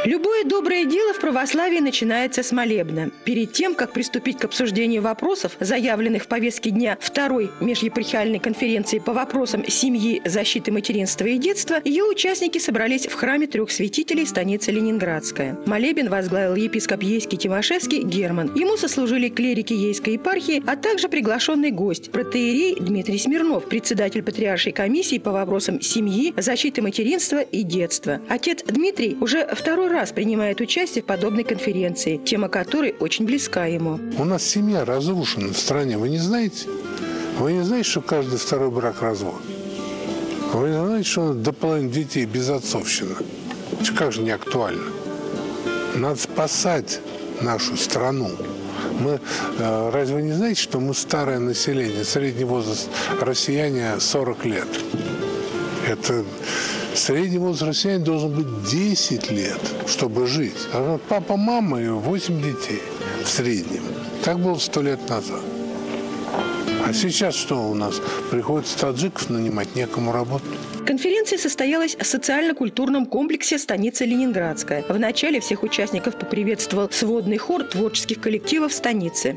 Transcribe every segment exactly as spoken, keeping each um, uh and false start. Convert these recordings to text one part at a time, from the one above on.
Любое доброе дело в православии начинается с молебна. Перед тем, как приступить к обсуждению вопросов, заявленных в повестке дня Второй межепархиальной конференции по вопросам семьи, защиты материнства и детства, ее участники собрались в храме трех святителей станицы Ленинградская. Молебен возглавил епископ Ейский Тимошевский Герман. Ему сослужили клирики Ейской епархии, а также приглашенный гость – протоиерей Дмитрий Смирнов, председатель патриаршей комиссии по вопросам семьи, защиты материнства и детства. Отец Дмитрий уже второй раз принимает участие в подобной конференции, тема которой очень близка ему. У нас семья разрушена в стране, вы не знаете? Вы не знаете, что каждый второй брак развод? Вы не знаете, что до половины детей безотцовщина? Как же не актуально? Надо спасать нашу страну. Мы, разве вы не знаете, что мы старое население, средний возраст россияне сорок лет? Это средний возраст россиян должен быть десять лет, чтобы жить. А папа, мама и восемь детей в среднем. Так было сто лет назад. А сейчас что у нас? Приходится таджиков нанимать, некому работать. Конференция состоялась в социально-культурном комплексе станицы Ленинградская. В начале всех участников поприветствовал сводный хор творческих коллективов станицы.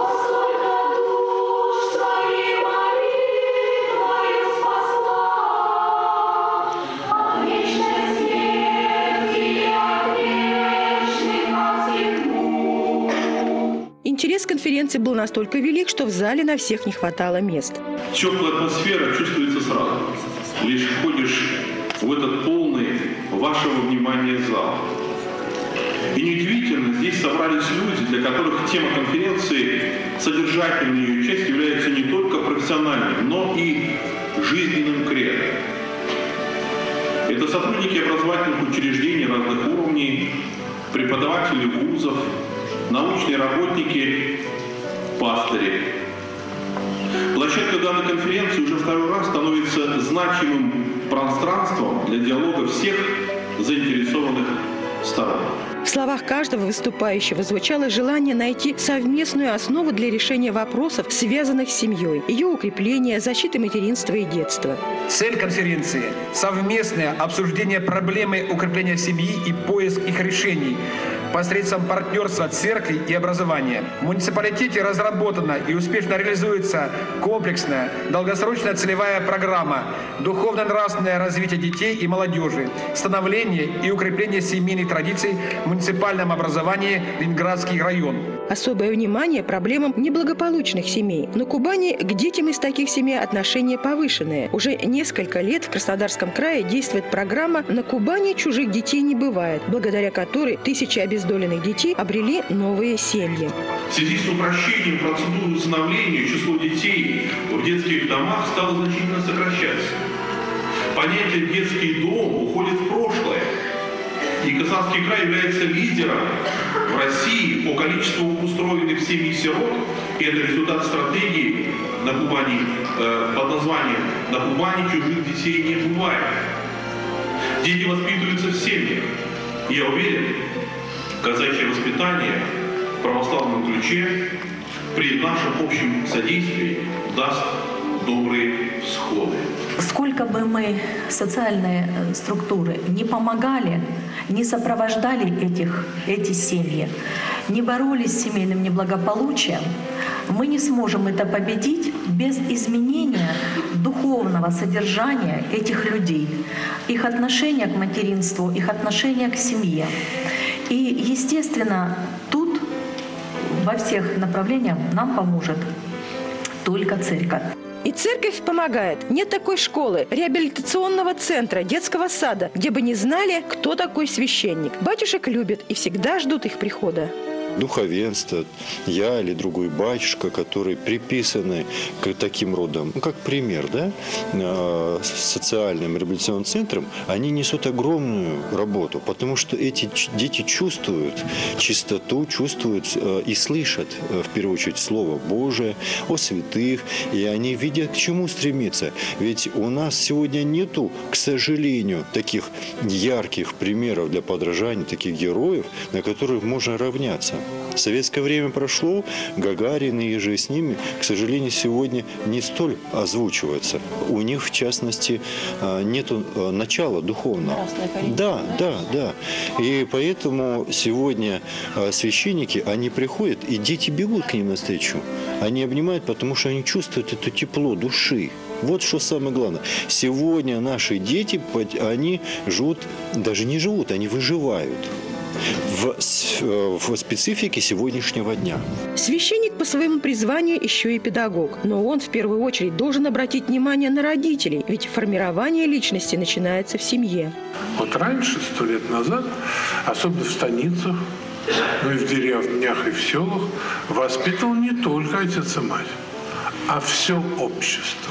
Интерес конференции был настолько велик, что в зале на всех не хватало мест. Теплая атмосфера чувствуется сразу. Лишь входишь в этот полный вашего внимания зал. И неудивительно, здесь собрались люди, для которых тема конференции, содержательной ее частью, является не только профессиональным, но и жизненным кредо. Это сотрудники образовательных учреждений разных уровней, преподаватели вузов, научные работники, пастыри. Площадка данной конференции уже второй раз становится значимым пространством для диалога всех заинтересованных сторон. В словах каждого выступающего звучало желание найти совместную основу для решения вопросов, связанных с семьей, ее укрепления, защиты материнства и детства. Цель конференции – совместное обсуждение проблемы укрепления семьи и поиск их решений посредством партнерства церкви и образования. В муниципалитете разработана и успешно реализуется комплексная, долгосрочная целевая программа «Духовно-нравственное развитие детей и молодежи, становление и укрепление семейных традиций в муниципальном образовании Ленинградский район». Особое внимание проблемам неблагополучных семей. На Кубани к детям из таких семей отношения повышенные. Уже несколько лет в Краснодарском крае действует программа «На Кубани чужих детей не бывает», благодаря которой тысячи обездоленных детей обрели новые семьи. В связи с упрощением процедуры усыновления число детей в детских домах стало значительно сокращаться. Понятие «детский дом» уходит в прошлое. И Казанский край является лидером в России по количеству устроенных семей сирот. И это результат стратегии на Кубани, э, под названием «На Кубани чужих детей не бывает». Дети воспитываются в семьях. И я уверен, казачье воспитание в православном ключе при нашем общем содействии даст добрые всходы. Сколько бы мы, социальные структуры, не помогали, не сопровождали этих, эти семьи, не боролись с семейным неблагополучием, мы не сможем это победить без изменения духовного содержания этих людей, их отношения к материнству, их отношения к семье. И, естественно, тут во всех направлениях нам поможет только церковь. И церковь помогает. Нет такой школы, реабилитационного центра, детского сада, где бы не знали, кто такой священник. Батюшек любят и всегда ждут их прихода. Духовенство, я или другой батюшка, которые приписаны к таким родам, ну, как пример, да, социальным реабилитационным центрам, они несут огромную работу, потому что эти дети чувствуют чистоту, чувствуют и слышат, в первую очередь, Слово Божие о святых, и они видят, к чему стремиться. Ведь у нас сегодня нету, к сожалению, таких ярких примеров для подражания, таких героев, на которых можно равняться. Советское время прошло, Гагарин и же с ними, к сожалению, сегодня не столь озвучиваются. У них, в частности, нет начала духовного. Да, да, да. И поэтому сегодня священники, они приходят, и дети бегут к ним навстречу. Они обнимают, потому что они чувствуют это тепло души. Вот что самое главное. Сегодня наши дети, они живут, даже не живут, они выживают в, в специфике сегодняшнего дня. Священник по своему призванию еще и педагог. Но он в первую очередь должен обратить внимание на родителей, ведь формирование личности начинается в семье. Вот раньше, сто лет назад, особенно в станицах, ну и в деревнях, и в селах, воспитывал не только отец и мать, а все общество.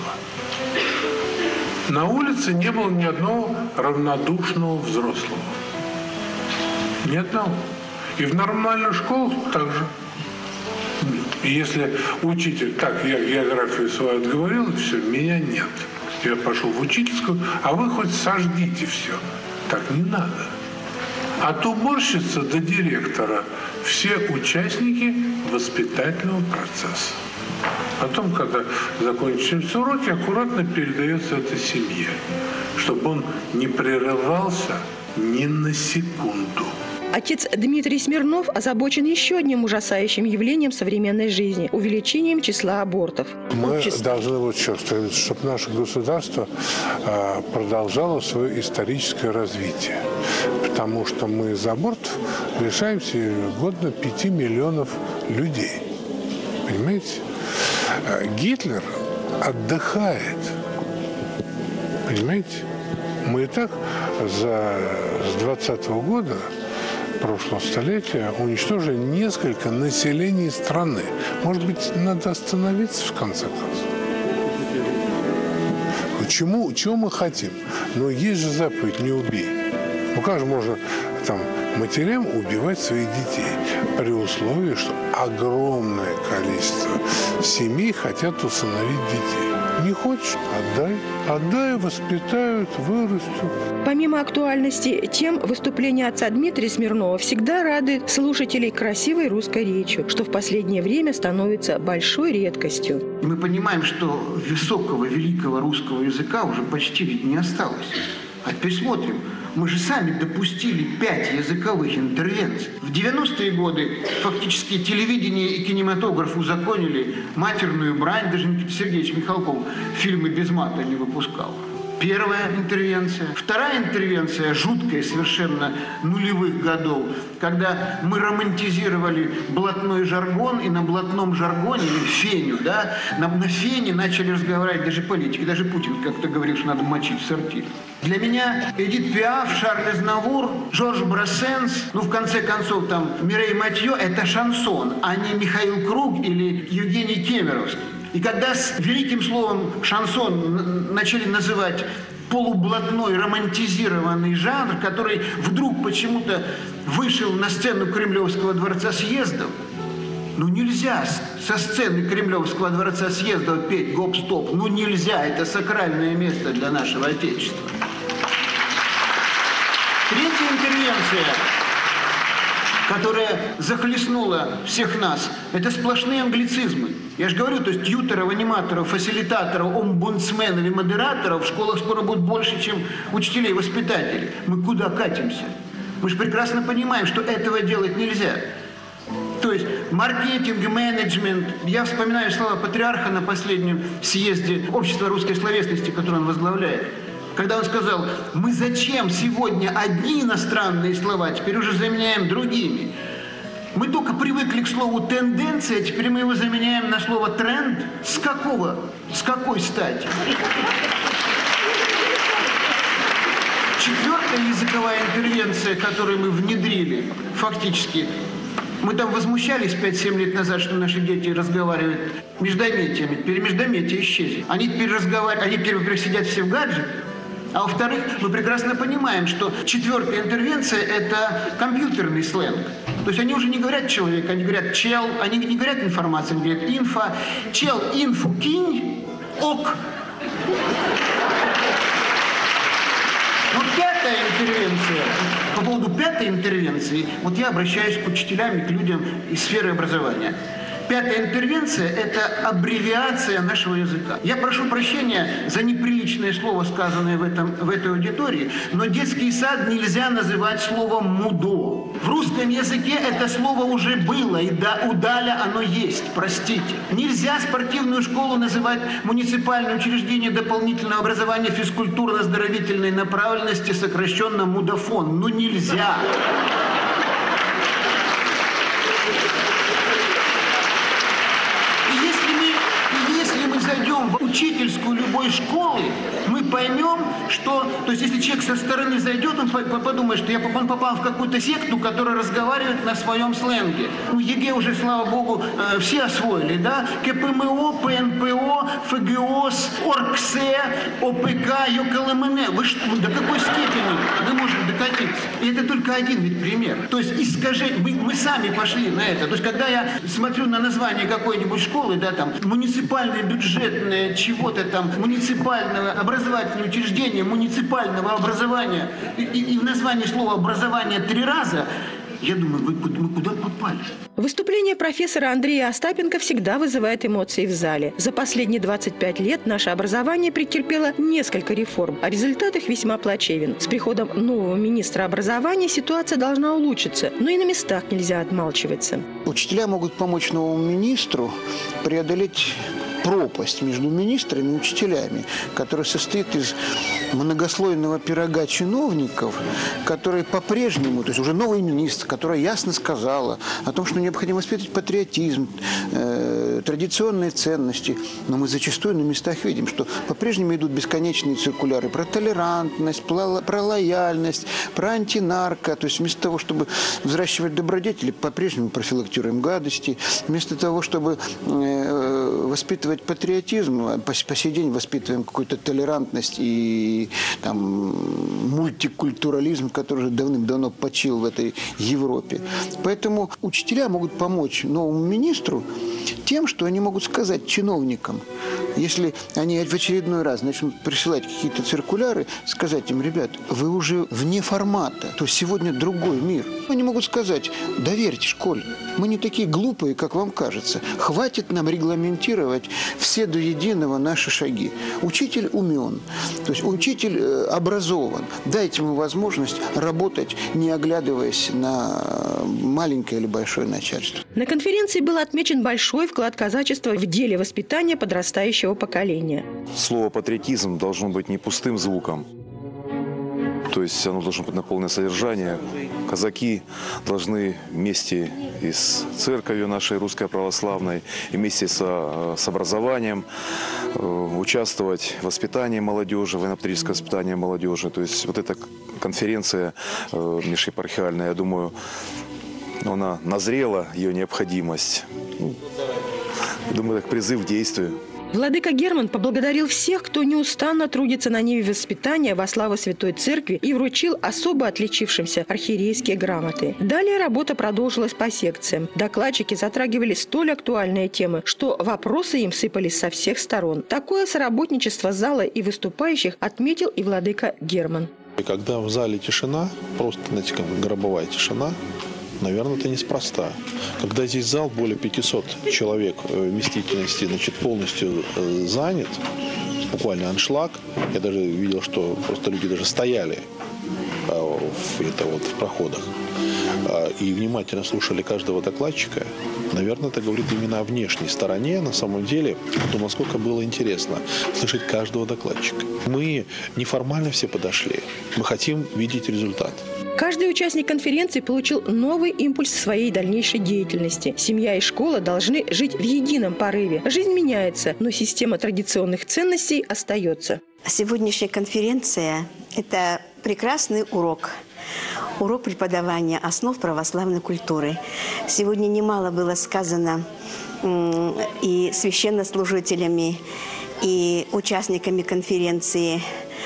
На улице не было ни одного равнодушного взрослого. Ни одного. И в нормальных школах также. И если учитель, так, я географию свою отговорил, все, меня нет. Я пошел в учительскую, а вы хоть сожгите все. Так не надо. От уборщицы до директора все участники воспитательного процесса. Потом, когда закончились уроки, аккуратно передается это семье, чтобы он не прерывался ни на секунду. Отец Дмитрий Смирнов озабочен еще одним ужасающим явлением современной жизни – увеличением числа абортов. Мы Общество. должны вот что, чтобы наше государство продолжало свое историческое развитие. Потому что мы из абортов лишаемся ежегодно пяти миллионов людей. Понимаете? Гитлер отдыхает. Понимаете? Мы и так за, с двадцатого года прошлого столетия уничтожили несколько населений страны. Может быть, надо остановиться в конце концов? Чему, чего мы хотим? Но есть же заповедь «не убей». Ну как же можно там матерям убивать своих детей при условии, что огромное количество семей хотят усыновить детей? Не хочешь – отдай. Отдай, воспитают, вырастут. Помимо актуальности тем, выступления отца Дмитрия Смирнова всегда радует слушателей красивой русской речью, что в последнее время становится большой редкостью. Мы понимаем, что высокого, великого русского языка уже почти ведь не осталось. А теперь смотрим. Мы же сами допустили пять языковых интервенций. В девяностые годы фактически телевидение и кинематограф узаконили матерную брань. Даже Никита Сергеевич Михалков фильмы без мата не выпускал. Первая интервенция. Вторая интервенция, жуткая совершенно, нулевых годов, когда мы романтизировали блатной жаргон, и на блатном жаргоне, или феню, да, на, на фене начали разговаривать даже политики. Даже Путин как-то говорил, что надо мочить в сортире. Для меня Эдит Пиаф, Шарль Азнавур, Жорж Брассенс, ну, в конце концов, там, Мирей Матьё – это шансон, а не Михаил Круг или Евгений Кемеровский. И когда с великим словом шансон начали называть полублатной, романтизированный жанр, который вдруг почему-то вышел на сцену Кремлевского дворца съездов, ну нельзя со сцены Кремлевского дворца съездов петь гоп-стоп, ну нельзя, это сакральное место для нашего Отечества. Третья интервенция, которая захлестнула всех нас, это сплошные англицизмы. Я же говорю, то есть тьютеров, аниматоров, фасилитаторов, омбудсменов и модераторов в школах скоро будет больше, чем учителей и воспитателей. Мы куда катимся? Мы же прекрасно понимаем, что этого делать нельзя. То есть маркетинг, менеджмент. Я вспоминаю слова патриарха на последнем съезде Общества русской словесности, которое он возглавляет. Когда он сказал, мы зачем сегодня одни иностранные слова теперь уже заменяем другими. Мы только привыкли к слову «тенденция», теперь мы его заменяем на слово «тренд». С какого? С какой стати? Четвертая языковая интервенция, которую мы внедрили, фактически, мы там возмущались пять-семь лет назад, что наши дети разговаривают междометиями. Теперь междометия исчезли. Они теперь разговаривают, они теперь, во-первых, сидят все в гаджетах. А во-вторых, мы прекрасно понимаем, что четвертая интервенция – это компьютерный сленг. То есть они уже не говорят «человек», они говорят «чел», они не говорят «информация», они говорят «инфо». «Чел, инфу кинь, ок». Вот пятая интервенция, по поводу пятой интервенции, вот я обращаюсь к учителям и к людям из сферы образования. Пятая интервенция – это аббревиация нашего языка. Я прошу прощения за неприличное слово, сказанное в, этом, в этой аудитории, но детский сад нельзя называть словом «мудо». В русском языке это слово уже было, и да, у Даля оно есть, простите. Нельзя спортивную школу называть муниципальное учреждение дополнительного образования физкультурно-оздоровительной направленности, сокращенно «мудофон». Ну нельзя. Зайдем в учительскую любой школы, мы поймем, что... То есть, если человек со стороны зайдет, он подумает, что я он попал в какую-то секту, которая разговаривает на своем сленге. Ну, ЕГЭ уже, слава богу, все освоили, да? КПМО, ПНПО, ФГОС, ОРКСЭ, ОПК, ЙОКЛМН. Вы что, до какой степени мы можем докатиться? И это только один вид пример. То есть, искажение... Мы, мы сами пошли на это. То есть, когда я смотрю на название какой-нибудь школы, да, там, муниципальный бюджет, чего-то там, муниципального образовательного учреждения, муниципального образования, и, и в названии слова «образование» три раза, я думаю, вы, мы куда попали? Выступление профессора Андрея Остапенко всегда вызывает эмоции в зале. За последние двадцать пять лет наше образование претерпело несколько реформ, а результат их весьма плачевен. С приходом нового министра образования ситуация должна улучшиться, но и на местах нельзя отмалчиваться. Учителя могут помочь новому министру преодолеть пропасть между министрами и учителями, которая состоит из многослойного пирога чиновников, которые по-прежнему, то есть уже новый министр, которая ясно сказала о том, что необходимо воспитывать патриотизм, э, традиционные ценности, но мы зачастую на местах видим, что по-прежнему идут бесконечные циркуляры про толерантность, про лояльность, про антинарко, то есть вместо того, чтобы взращивать добродетели, по-прежнему профилактируем гадости, вместо того, чтобы э, воспитывать патриотизм, по, по сей день воспитываем какую-то толерантность и там, мультикультурализм, который уже давным-давно почил в этой Европе. Поэтому учителя могут помочь новому министру тем, что они могут сказать чиновникам, если они в очередной раз начнут присылать какие-то циркуляры, сказать им: ребят, вы уже вне формата, то сегодня другой мир. Они могут сказать: доверьте школе, мы не такие глупые, как вам кажется. Хватит нам регламентировать все до единого наши шаги. Учитель умен, то есть учитель образован. Дайте ему возможность работать, не оглядываясь на маленькое или большое начальство. На конференции был отмечен большой вклад казачества в деле воспитания подрастающего поколения. Слово «патриотизм» должно быть не пустым звуком. То есть оно должно быть наполнено содержанием. Казаки должны вместе и с церковью нашей русской православной, и вместе со, с образованием э, участвовать в воспитании молодежи, военно-патриотическое воспитание молодежи. То есть вот эта конференция э, межепархиальная, я думаю, она назрела, ее необходимость. Думаю, это призыв к действию. Владыка Герман поблагодарил всех, кто неустанно трудится на ниве воспитания во славу Святой Церкви, и вручил особо отличившимся архиерейские грамоты. Далее работа продолжилась по секциям. Докладчики затрагивали столь актуальные темы, что вопросы им сыпались со всех сторон. Такое соработничество зала и выступающих отметил и владыка Герман. И когда в зале тишина, просто, знаете, как гробовая тишина, наверное, это неспроста. Когда здесь зал более пятисот человек вместительности, значит, полностью занят, буквально аншлаг, я даже видел, что просто люди даже стояли в, это вот, в проходах и внимательно слушали каждого докладчика, наверное, это говорит именно о внешней стороне, на самом деле, о том, насколько было интересно слышать каждого докладчика. Мы неформально все подошли, мы хотим видеть результат. Каждый участник конференции получил новый импульс в своей дальнейшей деятельности. Семья и школа должны жить в едином порыве. Жизнь меняется, но система традиционных ценностей остается. Сегодняшняя конференция – это прекрасный урок. Урок преподавания основ православной культуры. Сегодня немало было сказано и священнослужителями, и участниками конференции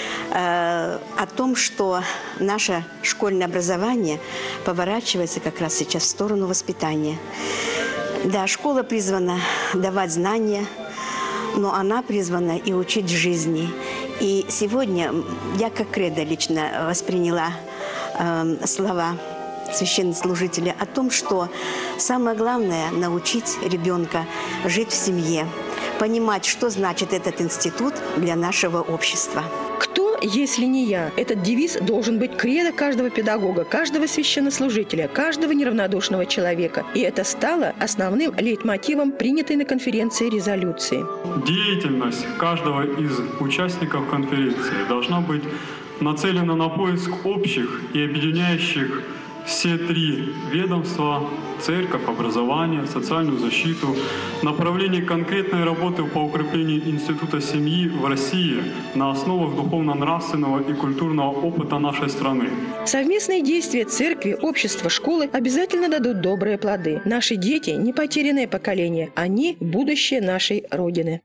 о том, что наше школьное образование поворачивается как раз сейчас в сторону воспитания. Да, школа призвана давать знания, но она призвана и учить жизни. И сегодня я как кредо лично восприняла э, слова священнослужителя о том, что самое главное – научить ребенка жить в семье, понимать, что значит этот институт для нашего общества. Кто, если не я? Этот девиз должен быть кредо каждого педагога, каждого священнослужителя, каждого неравнодушного человека. И это стало основным лейтмотивом принятой на конференции резолюции. Деятельность каждого из участников конференции должна быть нацелена на поиск общих и объединяющих все три ведомства – церковь, образование, социальную защиту, направление конкретной работы по укреплению института семьи в России на основах духовно-нравственного и культурного опыта нашей страны. Совместные действия церкви, общества, школы обязательно дадут добрые плоды. Наши дети – не потерянное поколение, они – будущее нашей Родины.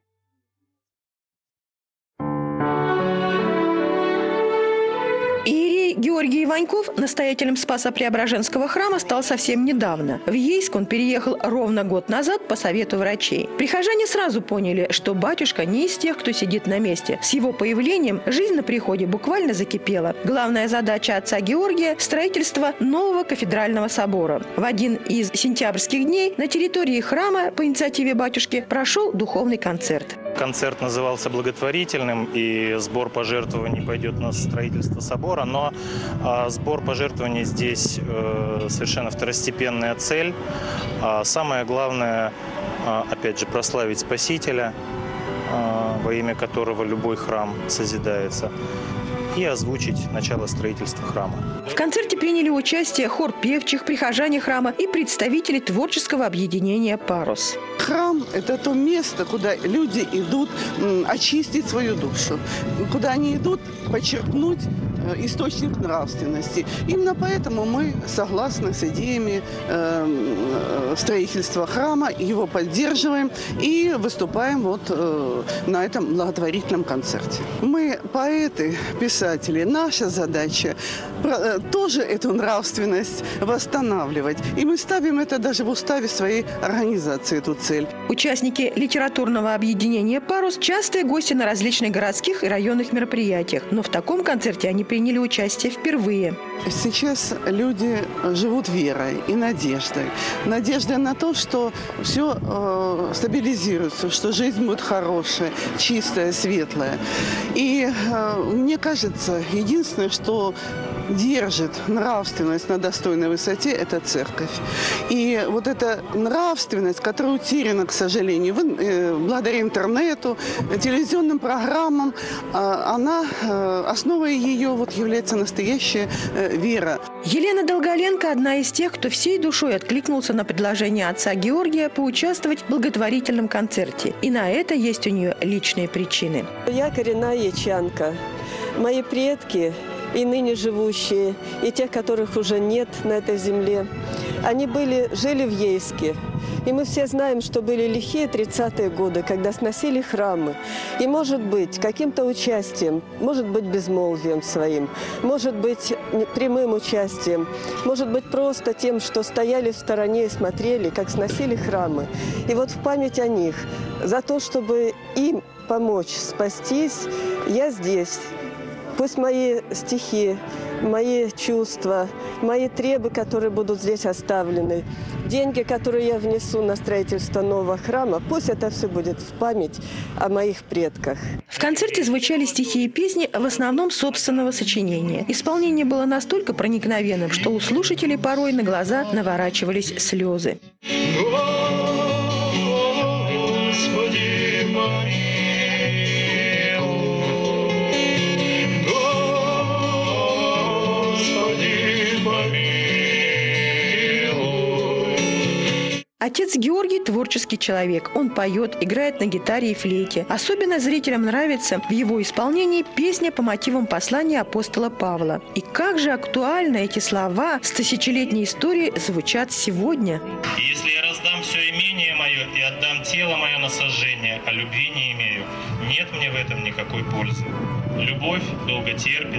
Георгий Иваньков настоятелем Спасо-Преображенского храма стал совсем недавно. В Ейск он переехал ровно год назад по совету врачей. Прихожане сразу поняли, что батюшка не из тех, кто сидит на месте. С его появлением жизнь на приходе буквально закипела. Главная задача отца Георгия – строительство нового кафедрального собора. В один из сентябрьских дней на территории храма по инициативе батюшки прошел духовный концерт. Концерт назывался благотворительным, и сбор пожертвований пойдет на строительство собора, но а, сбор пожертвований здесь э, совершенно второстепенная цель. А самое главное, а, опять же, прославить Спасителя, а, во имя которого любой храм созидается, и озвучить начало строительства храма. В концерте приняли участие хор певчих, прихожане храма и представители творческого объединения «Парус». Храм – это то место, куда люди идут очистить свою душу, куда они идут подчеркнуть источник нравственности. Именно поэтому мы согласны с идеями э, строительства храма, его поддерживаем и выступаем вот э, на этом благотворительном концерте. Мы поэты, писатели. Наша задача э, тоже эту нравственность восстанавливать. И мы ставим это даже в уставе своей организации, эту цель. Участники литературного объединения «Парус» – частые гости на различных городских и районных мероприятиях. Но в таком концерте они приняли участие впервые. Сейчас люди живут верой и надеждой. Надеждой на то, что все э, стабилизируется, что жизнь будет хорошая, чистая, светлая. И э, мне кажется, единственное, что держит нравственность на достойной высоте, это церковь. И вот эта нравственность, которая утеряна, к сожалению, благодаря интернету, телевизионным программам, она, основой ее вот является настоящая вера. Елена Долголенко – одна из тех, кто всей душой откликнулся на предложение отца Георгия поучаствовать в благотворительном концерте. И на это есть у нее личные причины. Я коренная ячанка. Мои предки и ныне живущие, и тех, которых уже нет на этой земле, они были, жили в Ейске. И мы все знаем, что были лихие тридцатые годы, когда сносили храмы. И, может быть, каким-то участием, может быть, безмолвием своим, может быть, прямым участием, может быть, просто тем, что стояли в стороне и смотрели, как сносили храмы. И вот в память о них, за то, чтобы им помочь спастись, я здесь. Пусть мои стихи, мои чувства, мои требы, которые будут здесь оставлены, деньги, которые я внесу на строительство нового храма, пусть это все будет в память о моих предках. В концерте звучали стихи и песни в основном собственного сочинения. Исполнение было настолько проникновенным, что у слушателей порой на глаза наворачивались слезы. Отец Георгий – творческий человек. Он поет, играет на гитаре и флейте. Особенно зрителям нравится в его исполнении песня по мотивам послания апостола Павла. И как же актуально эти слова с тысячелетней историей звучат сегодня. «Если я раздам все имение мое и отдам тело мое на сожжение, а любви не имею, нет мне в этом никакой пользы. Любовь долго терпит,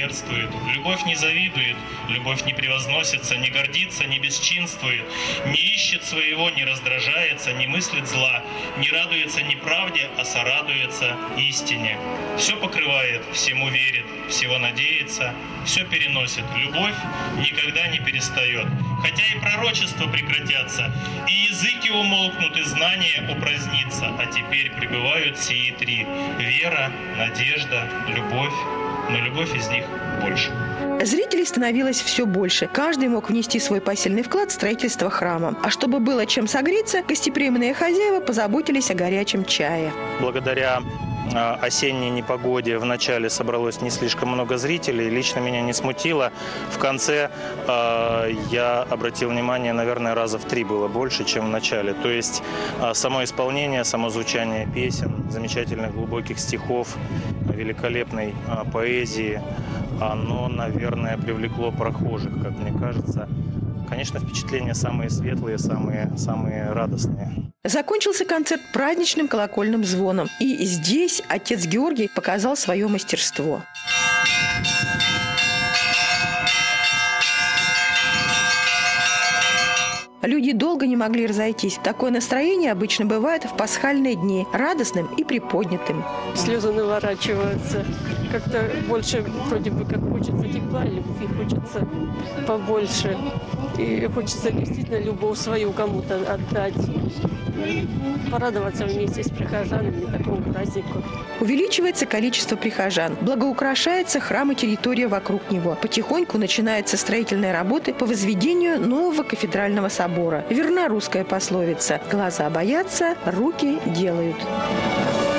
милосердствует, любовь не завидует, любовь не превозносится, не гордится, не бесчинствует, не ищет своего, не раздражается, не мыслит зла, не радуется неправде, а сорадуется истине. Все покрывает, всему верит, всего надеется, все переносит. Любовь никогда не перестает. Хотя и пророчества прекратятся, и языки умолкнут, и знания упразднится, а теперь пребывают сии три – вера, надежда, любовь, но любовь из них больше. Зрителей становилось все больше. Каждый мог внести свой посильный вклад в строительство храма. А чтобы было чем согреться, гостеприимные хозяева позаботились о горячем чае. Благодаря осенней непогоде в начале собралось не слишком много зрителей. Лично меня не смутило. В конце э, я обратил внимание, наверное, раза в три было больше, чем в начале. То есть э, само исполнение, само звучание песен, замечательных глубоких стихов, великолепной э, поэзии, оно, наверное, привлекло прохожих, как мне кажется. Конечно, впечатления самые светлые, самые, самые радостные. Закончился концерт праздничным колокольным звоном. И здесь отец Георгий показал свое мастерство. Люди долго не могли разойтись. Такое настроение обычно бывает в пасхальные дни, радостным и приподнятым. Слезы наворачиваются. Как-то больше вроде бы как хочется тепла, любви хочется побольше. И хочется действительно любовь свою кому-то отдать. Порадоваться вместе с прихожанами такому празднику. Увеличивается количество прихожан, благоукрашается храм и территория вокруг него. Потихоньку начинаются строительные работы по возведению нового кафедрального собора. Верна русская пословица: глаза боятся, руки делают.